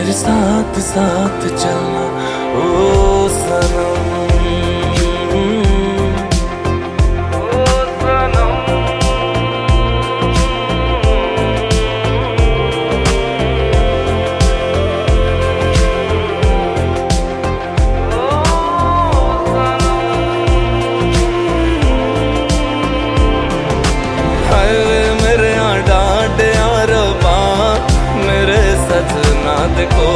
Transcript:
मेरे साथ साथ चलना ओ सनम। मेरे यहाँ डांटे रबा मेरे सजना देखो